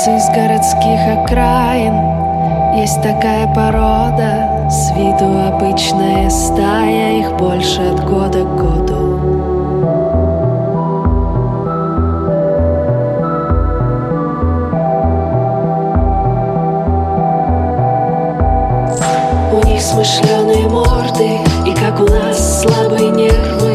Птицы из городских окраин, есть такая порода, с виду обычная стая, их больше от года к году. У них смышленые морды, и как у нас слабые нервы.